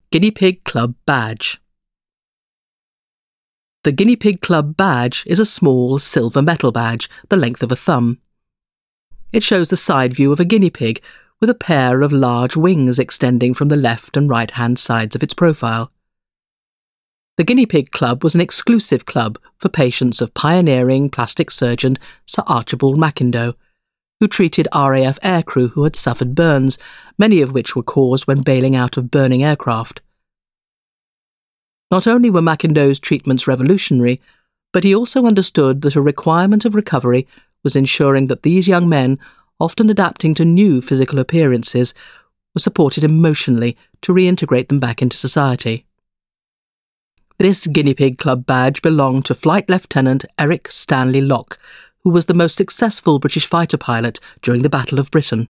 Guinea Pig Club Badge. The Guinea Pig Club badge is a small silver metal badge the length of a thumb. It shows the side view of a guinea pig with a pair of large wings extending from the left and right-hand sides of its profile. The Guinea Pig Club was an exclusive club for patients of pioneering plastic surgeon Sir Archibald Macindoe, who treated RAF aircrew who had suffered burns, many of which were caused when bailing out of burning aircraft. Not only were Macindoe's treatments revolutionary, but he also understood that a requirement of recovery was ensuring that these young men, often adapting to new physical appearances, were supported emotionally to reintegrate them back into society. This Guinea Pig Club badge belonged to Flight Lieutenant Eric Stanley Locke, who was the most successful British fighter pilot during the Battle of Britain.